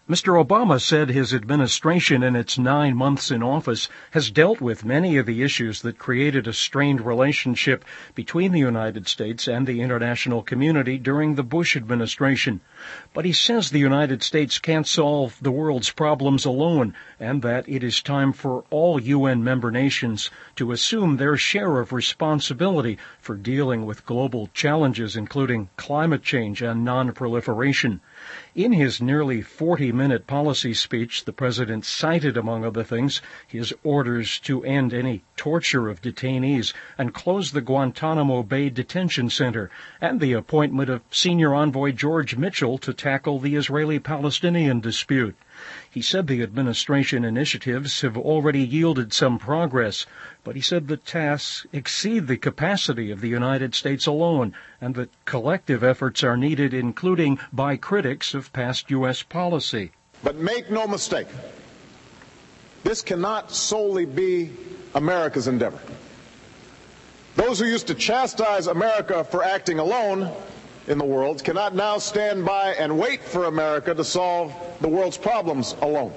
Mr. Obama said his administration in its 9 months in office has dealt with many of the issues that created a strained relationship between the United States and the international community during the Bush administration. But he says the United States can't solve the world's problems alone, and that it is time for all UN member nations to assume their share of responsibility for dealing with global challenges, including climate change and non-proliferation. In his nearly 40-minute policy speech, the president cited, among other things, his orders to end any torture of detainees and close the Guantanamo Bay Detention Center, and the appointment of senior envoy George Mitchell to tackle the Israeli-Palestinian dispute. He said the administration initiatives have already yielded some progress, but he said the tasks exceed the capacity of the United States alone, and that collective efforts are needed, including by critics of past U.S. policy. But make no mistake, this cannot solely be America's endeavor. Those who used to chastise America for acting alone in the world cannot now stand by and wait for America to solve the world's problems alone.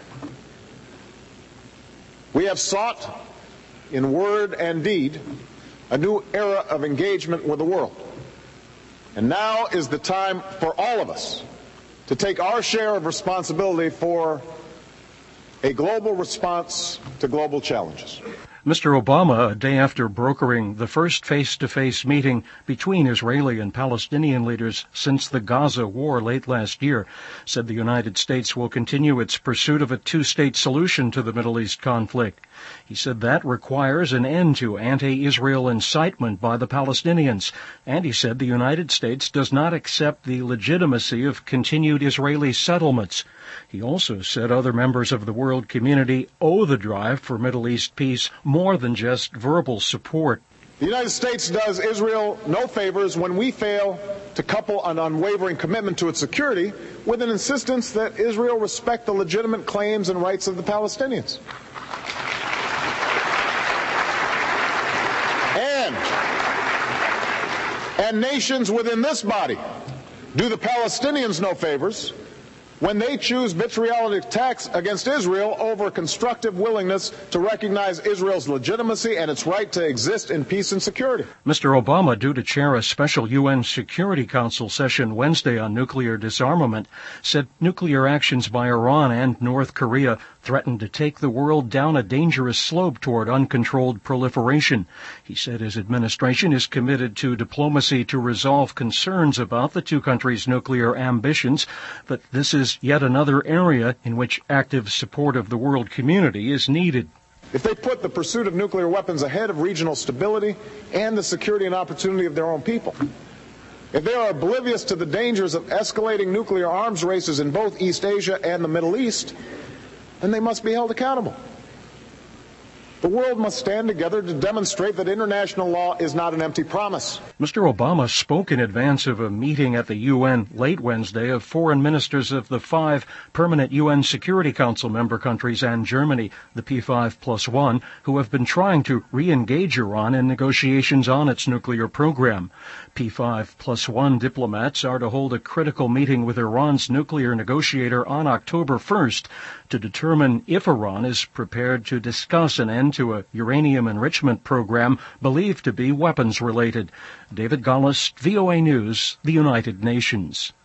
We have sought, in word and deed, a new era of engagement with the world. And now is the time for all of us to take our share of responsibility for a global response to global challenges. Mr. Obama, a day after brokering the first face-to-face meeting between Israeli and Palestinian leaders since the Gaza war late last year, said the United States will continue its pursuit of a two-state solution to the Middle East conflict. He said that requires an end to anti-Israel incitement by the Palestinians, and he said the United States does not accept the legitimacy of continued Israeli settlements. He also said other members of the world community owe the drive for Middle East peace more than just verbal support. The United States does Israel no favors when we fail to couple an unwavering commitment to its security with an insistence that Israel respect the legitimate claims and rights of the Palestinians. And nations within this body do the Palestinians no favors when they choose vitriolic attacks against Israel over constructive willingness to recognize Israel's legitimacy and its right to exist in peace and security. Mr. Obama, due to chair a special UN Security Council session Wednesday on nuclear disarmament, said nuclear actions by Iran and North Korea threatened to take the world down a dangerous slope toward uncontrolled proliferation. He said his administration is committed to diplomacy to resolve concerns about the two countries' nuclear ambitions, but this is yet another area in which active support of the world community is needed. If they put the pursuit of nuclear weapons ahead of regional stability and the security and opportunity of their own people, if they are oblivious to the dangers of escalating nuclear arms races in both East Asia and the Middle East, then they must be held accountable. The world must stand together to demonstrate that international law is not an empty promise. Mr. Obama spoke in advance of a meeting at the UN late Wednesday of foreign ministers of the 5 permanent UN Security Council member countries and Germany, the P5+1, who have been trying to re-engage Iran in negotiations on its nuclear program. P5+1 diplomats are to hold a critical meeting with Iran's nuclear negotiator on October 1st to determine if Iran is prepared to discuss an end to a uranium enrichment program believed to be weapons-related. David Gallus, VOA News, the United Nations.